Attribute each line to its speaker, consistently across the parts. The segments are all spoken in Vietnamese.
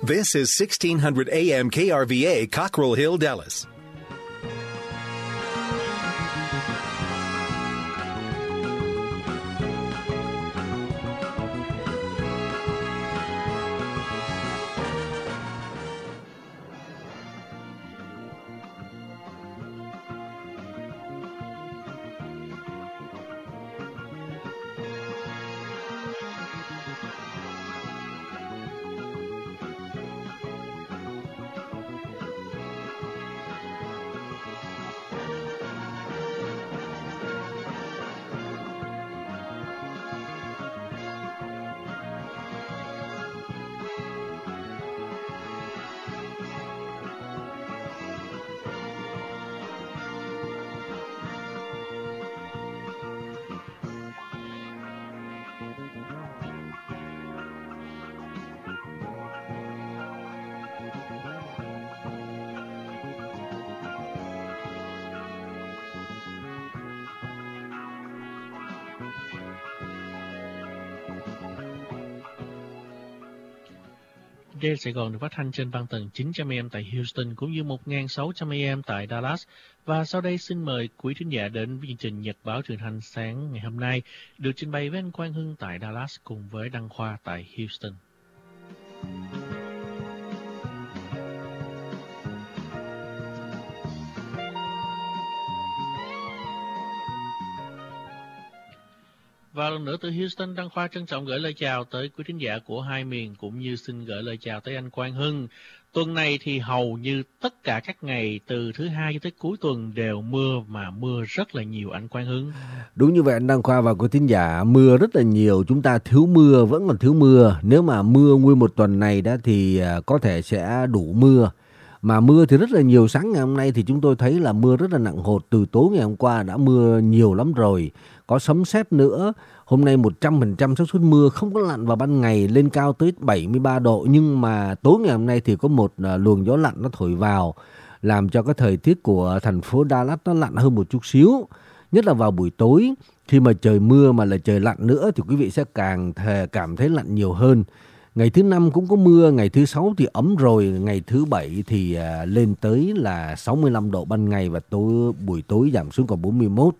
Speaker 1: This is 1600 AM KRVA, Cockrell Hill, Dallas.
Speaker 2: Đài Sài Gòn được phát thanh trên băng tần 900 AM tại Houston cũng như 1600 AM tại Dallas. Và sau đây xin mời quý thính giả đến với chương trình Nhật báo truyền thanh sáng ngày hôm nay được trình bày với anh Quang Hưng tại Dallas cùng với Đăng Khoa tại Houston. Và lần nữa từ Houston, Đăng Khoa trân trọng gửi lời chào tới quý thính giả của hai miền cũng như xin gửi lời chào tới anh Quang Hưng. Tuần này thì hầu như tất cả các ngày từ thứ Hai cho tới cuối tuần đều mưa mà mưa rất là nhiều anh Quang Hưng.
Speaker 3: Đúng như vậy anh Đăng Khoa và quý thính giả, mưa rất là nhiều, chúng ta thiếu mưa, vẫn còn thiếu mưa. Nếu mà mưa nguyên một tuần này đó thì có thể sẽ đủ mưa. Mà mưa thì rất là nhiều, sáng ngày hôm nay thì chúng tôi thấy là mưa rất là nặng hột, từ tối ngày hôm qua đã mưa nhiều lắm rồi, có sấm sét nữa. Hôm nay 100% xác suất mưa, không có lặn vào ban ngày, lên cao tới 73 độ. Nhưng mà tối ngày hôm nay thì có một luồng gió lặn nó thổi vào, làm cho cái thời tiết của thành phố Dallas nó lặn hơn một chút xíu. Nhất là vào buổi tối, khi mà trời mưa mà là trời lặn nữa thì quý vị sẽ càng cảm thấy lặn nhiều hơn. Ngày thứ 5 cũng có mưa, ngày thứ 6 thì ấm rồi, ngày thứ 7 thì lên tới là 65 độ ban ngày và buổi tối giảm xuống còn 41.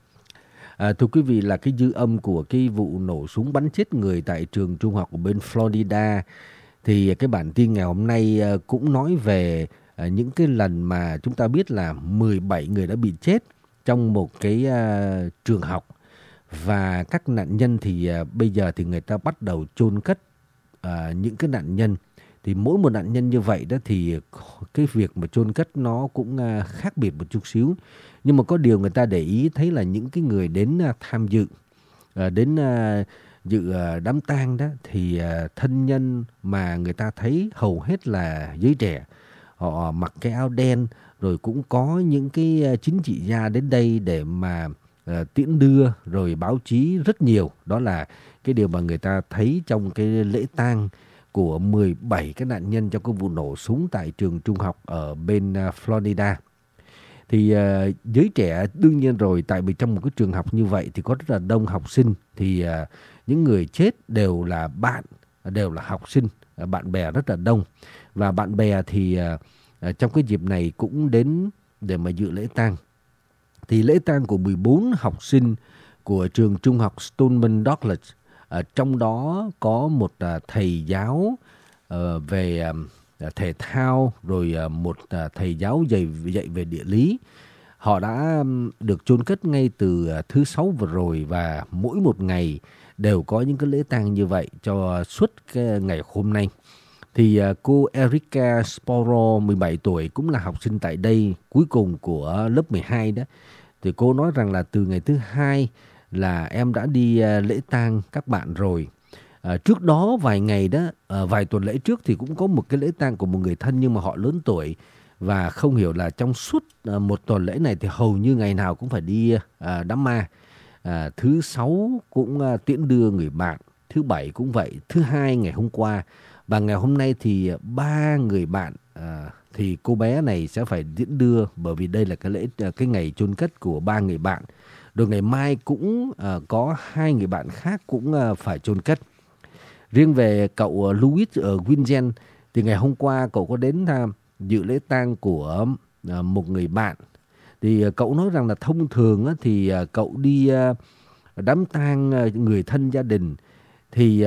Speaker 3: Thưa quý vị, là cái dư âm của cái vụ nổ súng bắn chết người tại trường trung học ở bên Florida. Thì cái bản tin ngày hôm nay cũng nói về những cái lần mà chúng ta biết là 17 người đã bị chết trong một cái trường học. Và các nạn nhân thì bây giờ thì người ta bắt đầu chôn cất những cái nạn nhân. Thì mỗi một nạn nhân như vậy đó thì cái việc mà chôn cất nó cũng khác biệt một chút xíu. Nhưng mà có điều người ta để ý thấy là những cái người đến tham dự, đến dự đám tang đó thì thân nhân mà người ta thấy hầu hết là giới trẻ. Họ mặc cái áo đen, rồi cũng có những cái chính trị gia đến đây để mà tiễn đưa, rồi báo chí rất nhiều. Đó là cái điều mà người ta thấy trong cái lễ tang của 17 cái nạn nhân trong cái vụ nổ súng tại trường trung học ở bên Florida. Thì giới trẻ đương nhiên rồi, tại vì trong một cái trường học như vậy thì có rất là đông học sinh. Thì những người chết đều là bạn, đều là học sinh, bạn bè rất là đông. Và bạn bè thì trong cái dịp này cũng đến để mà dự lễ tang. Thì lễ tang của 14 học sinh của trường trung học Stoneman Douglas, trong đó có một thầy giáo về thể thao, rồi một thầy giáo dạy về địa lý. Họ đã được chôn cất ngay từ thứ Sáu vừa rồi, và mỗi một ngày đều có những cái lễ tang như vậy cho suốt cái ngày hôm nay. Thì cô Erica Sporo, 17 tuổi, cũng là học sinh tại đây, cuối cùng của lớp 12 đó. Thì cô nói rằng là từ ngày thứ Hai là em đã đi lễ tang các bạn rồi. Trước đó vài ngày đó, vài tuần lễ trước thì cũng có một cái lễ tang của một người thân, nhưng mà họ lớn tuổi. Và không hiểu là trong suốt một tuần lễ này thì hầu như ngày nào cũng phải đi đám ma. Thứ Sáu cũng tiễn đưa người bạn, thứ Bảy cũng vậy, thứ Hai ngày hôm qua. Và ngày hôm nay thì 3 người bạn thì cô bé này sẽ phải tiễn đưa, bởi vì đây là cái ngày chôn cất của 3 người bạn. Rồi ngày mai cũng có 2 người bạn khác cũng phải chôn cất. Riêng về cậu Louis Wingen Thì ngày hôm qua cậu có đến dự lễ tang của một người bạn. Thì cậu nói rằng là thông thường thì cậu đi đám tang người thân gia đình thì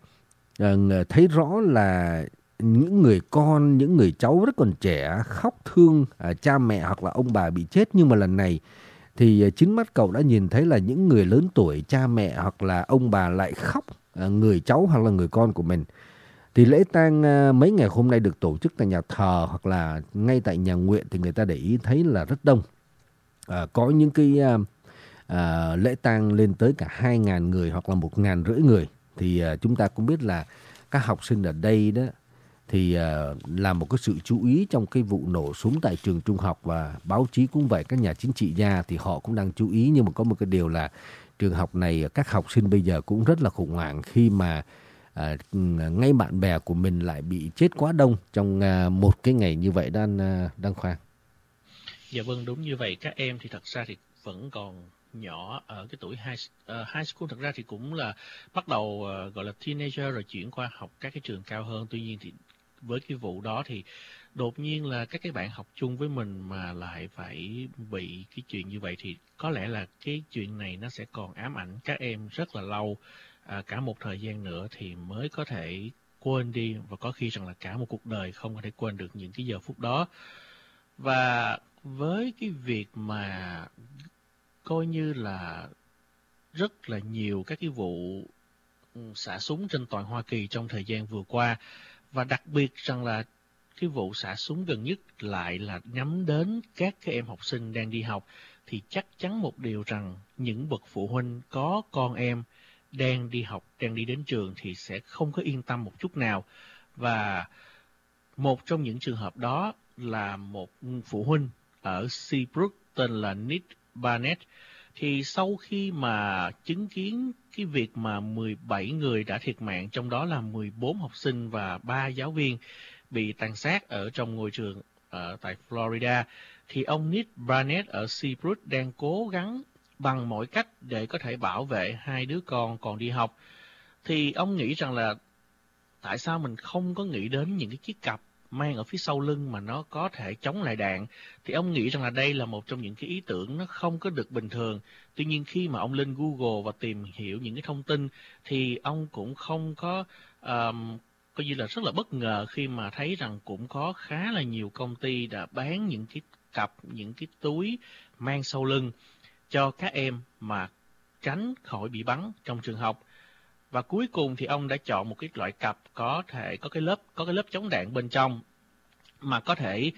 Speaker 3: thấy rõ là những người con, những người cháu rất còn trẻ khóc thương cha mẹ hoặc là ông bà bị chết. Nhưng mà lần này thì chính mắt cậu đã nhìn thấy là những người lớn tuổi, cha mẹ hoặc là ông bà lại khóc người cháu hoặc là người con của mình. Thì lễ tang mấy ngày hôm nay được tổ chức tại nhà thờ hoặc là ngay tại nhà nguyện thì người ta để ý thấy là rất đông. Có những cái lễ tang lên tới cả 2.000 người hoặc là 1.500 người. Thì chúng ta cũng biết là các học sinh ở đây đó thì là một cái sự chú ý trong cái vụ nổ súng tại trường trung học, và báo chí cũng vậy, các nhà chính trị gia thì họ cũng đang chú ý. Nhưng mà có một cái điều là trường học này, các học sinh bây giờ cũng rất là khủng hoảng khi mà ngay bạn bè của mình lại bị chết quá đông trong một cái ngày như vậy đó Đăng Khoa.
Speaker 2: Dạ vâng, đúng như vậy. Các em thì thật ra thì vẫn còn nhỏ ở cái tuổi high school, thật ra thì cũng là bắt đầu gọi là teenager rồi chuyển qua học các cái trường cao hơn. Tuy nhiên thì với cái vụ đó thì đột nhiên là các cái bạn học chung với mình mà lại phải bị cái chuyện như vậy thì có lẽ là cái chuyện này nó sẽ còn ám ảnh các em rất là lâu, cả một thời gian nữa thì mới có thể quên đi, và có khi rằng là cả một cuộc đời không có thể quên được những cái giờ phút đó. Và với cái việc mà coi như là rất là nhiều các cái vụ xả súng trên toàn Hoa Kỳ trong thời gian vừa qua, và đặc biệt rằng là cái vụ xả súng gần nhất lại là nhắm đến các cái em học sinh đang đi học, thì chắc chắn một điều rằng những bậc phụ huynh có con em đang đi học, đang đi đến trường thì sẽ không có yên tâm một chút nào. Và một trong những trường hợp đó là một phụ huynh ở Seabrook tên là Nick Barnett. Thì sau khi mà chứng kiến cái việc mà 17 người đã thiệt mạng, trong đó là 14 học sinh và 3 giáo viên bị tàn sát ở trong ngôi trường ở tại Florida, thì ông Nick Barnett ở Seabrook đang cố gắng bằng mọi cách để có thể bảo vệ hai đứa con còn đi học. Thì ông nghĩ rằng là tại sao mình không có nghĩ đến những cái chiếc cặp mang ở phía sau lưng mà nó có thể chống lại đạn. Thì ông nghĩ rằng là đây là một trong những cái ý tưởng nó không có được bình thường. Tuy nhiên khi mà ông lên Google và tìm hiểu những cái thông tin thì ông cũng không có coi như là rất là bất ngờ khi mà thấy rằng cũng có khá là nhiều công ty đã bán những cái cặp, những cái túi mang sau lưng cho các em mà tránh khỏi bị bắn trong trường học. Và cuối cùng thì ông đã chọn một cái loại cặp có thể có cái lớp chống đạn bên trong mà có thể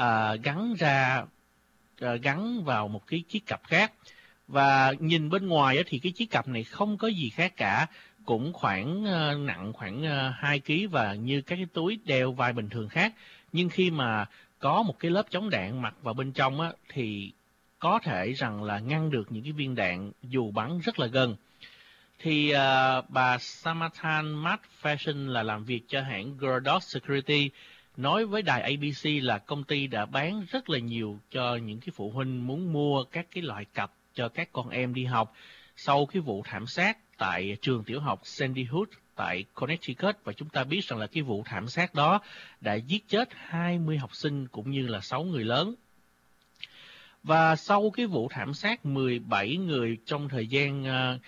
Speaker 2: gắn vào một cái chiếc cặp khác. Và nhìn bên ngoài thì cái chiếc cặp này không có gì khác cả, cũng nặng khoảng 2 kg và như các cái túi đeo vai bình thường khác. Nhưng khi mà có một cái lớp chống đạn mặc vào bên trong thì có thể rằng là ngăn được những cái viên đạn dù bắn rất là gần. Thì bà Samantha McPherson là làm việc cho hãng Gurdot Security nói với đài ABC là công ty đã bán rất là nhiều cho những cái phụ huynh muốn mua các cái loại cặp cho các con em đi học sau cái vụ thảm sát tại trường tiểu học Sandy Hook tại Connecticut. Và chúng ta biết rằng là cái vụ thảm sát đó đã giết chết 20 học sinh cũng như là 6 người lớn. Và sau cái vụ thảm sát 17 người trong thời gian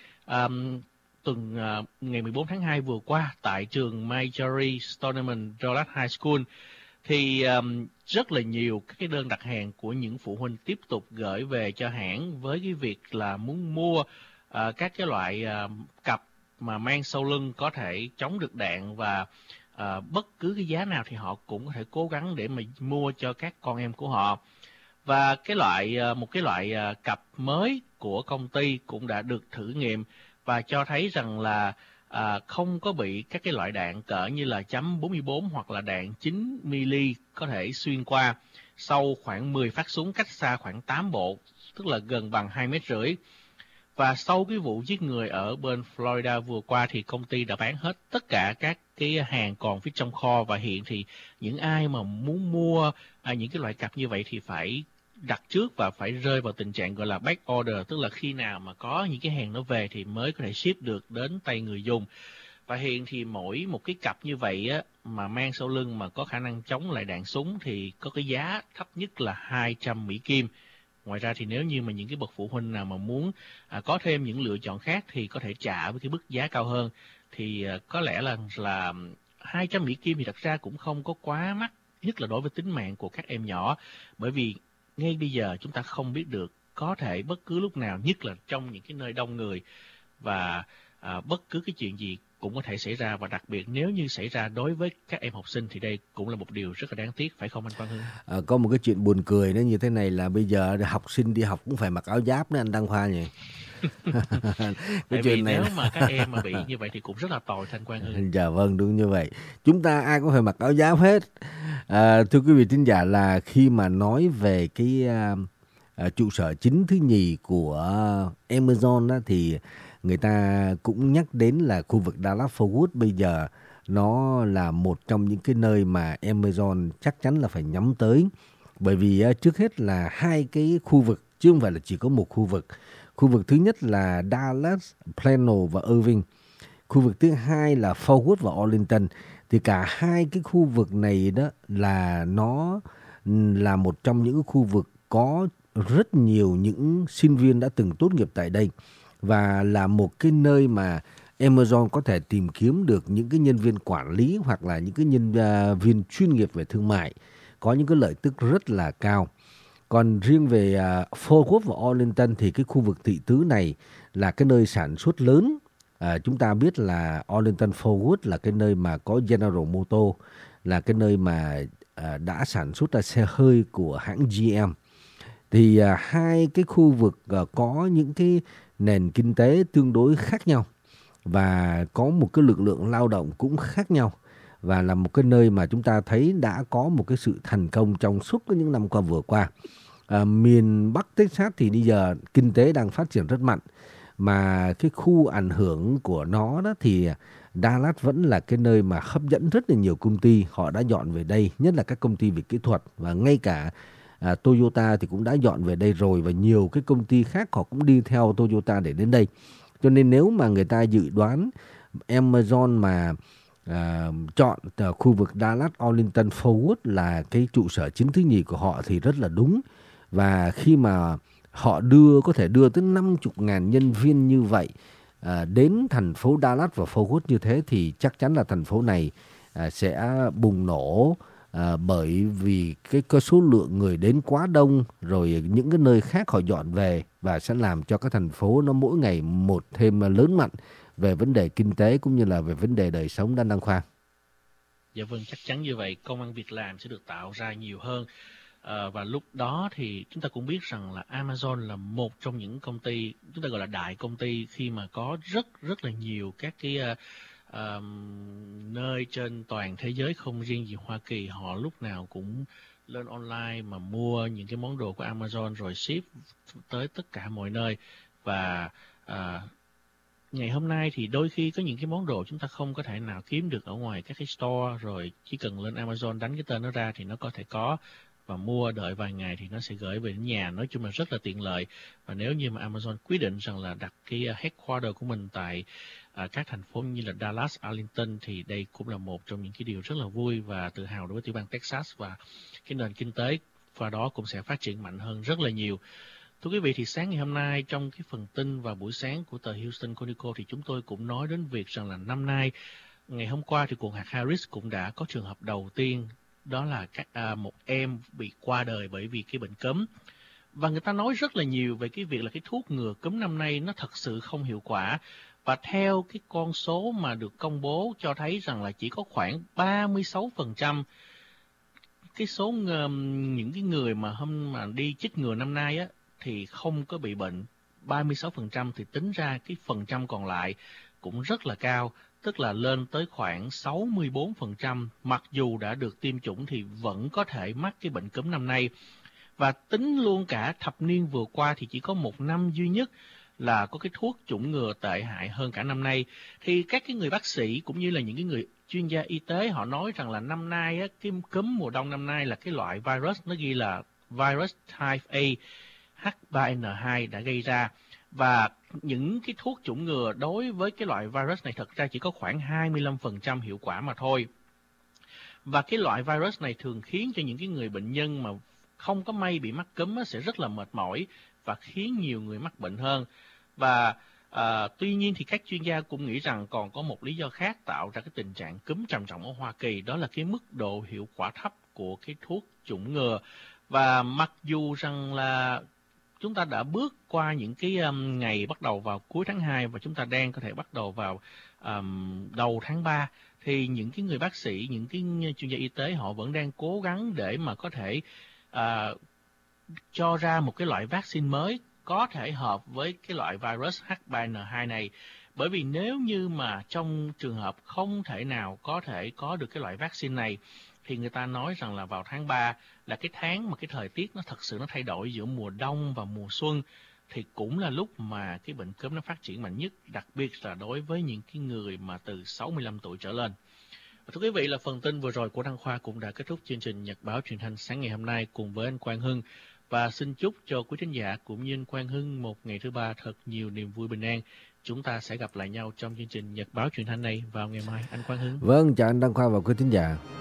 Speaker 2: ngày 14 tháng 2 vừa qua tại trường Marjory Stoneman Douglas High School thì rất là nhiều các cái đơn đặt hàng của những phụ huynh tiếp tục gửi về cho hãng với cái việc là muốn mua các cái loại cặp mà mang sau lưng có thể chống được đạn, và bất cứ cái giá nào thì họ cũng có thể cố gắng để mà mua cho các con em của họ. Và một cái loại cặp mới của công ty cũng đã được thử nghiệm và cho thấy rằng là không có bị các cái loại đạn cỡ như là .44 hoặc là đạn 9mm có thể xuyên qua sau khoảng 10 phát súng cách xa khoảng 8 bộ, tức là gần bằng 2,5 mét. Và sau cái vụ giết người ở bên Florida vừa qua thì công ty đã bán hết tất cả các cái hàng còn phía trong kho, và hiện thì những ai mà muốn mua những cái loại cặp như vậy thì phải đặt trước và phải rơi vào tình trạng gọi là back order, tức là khi nào mà có những cái hàng nó về thì mới có thể ship được đến tay người dùng. Và hiện thì mỗi một cái cặp như vậy á, mà mang sau lưng mà có khả năng chống lại đạn súng thì có cái giá thấp nhất là 200 Mỹ Kim. Ngoài ra thì nếu như mà những cái bậc phụ huynh nào mà muốn có thêm những lựa chọn khác thì có thể trả với cái mức giá cao hơn. Thì có lẽ là 200 Mỹ Kim thì thật ra cũng không có quá mắc, nhất là đối với tính mạng của các em nhỏ. Bởi vì ngay bây giờ chúng ta không biết được, có thể bất cứ lúc nào, nhất là trong những cái nơi đông người, và bất cứ cái chuyện gì cũng có thể xảy ra, và đặc biệt nếu như xảy ra đối với các em học sinh thì đây cũng là một điều rất là đáng tiếc, phải không anh Quang Hưng?
Speaker 3: Có một cái chuyện buồn cười nó như thế này là bây giờ học sinh đi học cũng phải mặc áo giáp nữa anh Đăng Khoa nhỉ?
Speaker 2: Tại vì nếu mà các em mà bị như vậy thì cũng rất là tồi thanh Quang Hưng.
Speaker 3: Dạ vâng, đúng như vậy. Chúng ta ai cũng phải mặc áo giáp hết. Thưa quý vị thính giả, là khi mà nói về cái trụ sở chính thứ nhì của Amazon đó, thì người ta cũng nhắc đến là khu vực Dallas-Fort Worth bây giờ nó là một trong những cái nơi mà Amazon chắc chắn là phải nhắm tới. Bởi vì trước hết là hai cái khu vực, chứ không phải là chỉ có một khu vực. Khu vực thứ nhất là Dallas, Plano và Irving. Khu vực thứ hai là Fort Worth và Arlington. Thì cả hai cái khu vực này đó là nó là một trong những khu vực có rất nhiều những sinh viên đã từng tốt nghiệp tại đây. Và là một cái nơi mà Amazon có thể tìm kiếm được những cái nhân viên quản lý hoặc là những cái nhân viên chuyên nghiệp về thương mại, có những cái lợi tức rất là cao. Còn riêng về Fort Worth và Arlington thì cái khu vực thị tứ này là cái nơi sản xuất lớn. Chúng ta biết là Arlington Fort Worth là cái nơi mà có General Motors, là cái nơi mà đã sản xuất ra xe hơi của hãng GM. Thì hai cái khu vực có những cái nền kinh tế tương đối khác nhau và có một cái lực lượng lao động cũng khác nhau, và là một cái nơi mà chúng ta thấy đã có một cái sự thành công trong suốt những năm qua vừa qua. Miền Bắc Texas thì bây giờ kinh tế đang phát triển rất mạnh, mà cái khu ảnh hưởng của nó đó thì Dallas vẫn là cái nơi mà hấp dẫn rất là nhiều công ty, họ đã dọn về đây, nhất là các công ty về kỹ thuật, và ngay cả Toyota thì cũng đã dọn về đây rồi, và nhiều cái công ty khác họ cũng đi theo Toyota để đến đây. Cho nên nếu mà người ta dự đoán Amazon mà chọn khu vực Dallas, Arlington, Fort Worth là cái trụ sở chính thứ nhì của họ thì rất là đúng. Và khi mà họ có thể đưa tới 50.000 nhân viên như vậy đến thành phố Dallas và Fort Worth như thế, thì chắc chắn là thành phố này sẽ bùng nổ, bởi vì cái số lượng người đến quá đông, rồi những cái nơi khác họ dọn về, và sẽ làm cho cái thành phố nó mỗi ngày một thêm lớn mạnh về vấn đề kinh tế cũng như là về vấn đề đời sống. Đăng Khoa.
Speaker 2: Dạ vâng, chắc chắn như vậy, công ăn việc làm sẽ được tạo ra nhiều hơn. Và lúc đó thì chúng ta cũng biết rằng là Amazon là một trong những công ty, chúng ta gọi là đại công ty, khi mà có rất là nhiều các cái nơi trên toàn thế giới, không riêng gì Hoa Kỳ, họ lúc nào cũng lên online mà mua những cái món đồ của Amazon rồi ship tới tất cả mọi nơi. Và ngày hôm nay thì đôi khi có những cái món đồ chúng ta không có thể nào kiếm được ở ngoài các cái store, rồi chỉ cần lên Amazon đánh cái tên nó ra thì nó có thể có, và mua đợi vài ngày thì nó sẽ gửi về đến nhà. Nói chung là rất là tiện lợi. Và nếu như mà Amazon quyết định rằng là đặt cái headquarter của mình tại các thành phố như là Dallas, Arlington, thì đây cũng là một trong những cái điều rất là vui và tự hào đối với tiểu bang Texas, và cái nền kinh tế qua đó cũng sẽ phát triển mạnh hơn rất là nhiều. Thưa quý vị, thì sáng ngày hôm nay trong cái phần tin vào buổi sáng của tờ Houston Chronicle thì chúng tôi cũng nói đến việc rằng là năm nay, ngày hôm qua thì cuộc hạt Harris cũng đã có trường hợp đầu tiên, đó là một em bị qua đời bởi vì cái bệnh cúm. Và người ta nói rất là nhiều về cái việc là cái thuốc ngừa cúm năm nay nó thật sự không hiệu quả. Và theo cái con số mà được công bố cho thấy rằng là chỉ có khoảng 36% cái số những cái người mà đi chích ngừa năm nay á thì không có bị bệnh. 36% thì tính ra cái phần trăm còn lại cũng rất là cao, tức là lên tới khoảng 64%, mặc dù đã được tiêm chủng thì vẫn có thể mắc cái bệnh cúm năm nay. Và tính luôn cả thập niên vừa qua thì chỉ có một năm duy nhất là có cái thuốc chủng ngừa tệ hại hơn cả năm nay. Thì các cái người bác sĩ cũng như là những cái người chuyên gia y tế họ nói rằng là năm nay á, cái cúm mùa đông năm nay là cái loại virus nó ghi là virus type A H3N2 đã gây ra. Và những cái thuốc chủng ngừa đối với cái loại virus này thật ra chỉ có khoảng 25% hiệu quả mà thôi. Và cái loại virus này thường khiến cho những cái người bệnh nhân mà không có may bị mắc cúm sẽ rất là mệt mỏi và khiến nhiều người mắc bệnh hơn. Và tuy nhiên thì các chuyên gia cũng nghĩ rằng còn có một lý do khác tạo ra cái tình trạng cúm trầm trọng ở Hoa Kỳ, đó là cái mức độ hiệu quả thấp của cái thuốc chủng ngừa. Và mặc dù rằng là chúng ta đã bước qua những cái ngày bắt đầu vào cuối tháng 2 và chúng ta đang có thể bắt đầu vào đầu tháng 3, thì những cái người bác sĩ, những cái chuyên gia y tế họ vẫn đang cố gắng để mà có thể cho ra một cái loại vaccine mới có thể hợp với cái loại virus H3N2 này. Bởi vì nếu như mà trong trường hợp không thể nào có thể có được cái loại vaccine này, thì người ta nói rằng là vào tháng 3 là cái tháng mà cái thời tiết nó thật sự nó thay đổi giữa mùa đông và mùa xuân, thì cũng là lúc mà cái bệnh cúm nó phát triển mạnh nhất, đặc biệt là đối với những cái người mà từ 65 tuổi trở lên. Thưa quý vị, là phần tin vừa rồi của Đăng Khoa cũng đã kết thúc chương trình Nhật báo truyền thanh sáng ngày hôm nay cùng với anh Quang Hưng. Và xin chúc cho quý thính giả cũng như anh Quang Hưng một ngày thứ ba thật nhiều niềm vui bình an. Chúng ta sẽ gặp lại nhau trong chương trình Nhật báo truyền thanh này vào ngày mai, anh Quang Hưng.
Speaker 3: Vâng, chào anh Đăng Khoa và quý thính giả.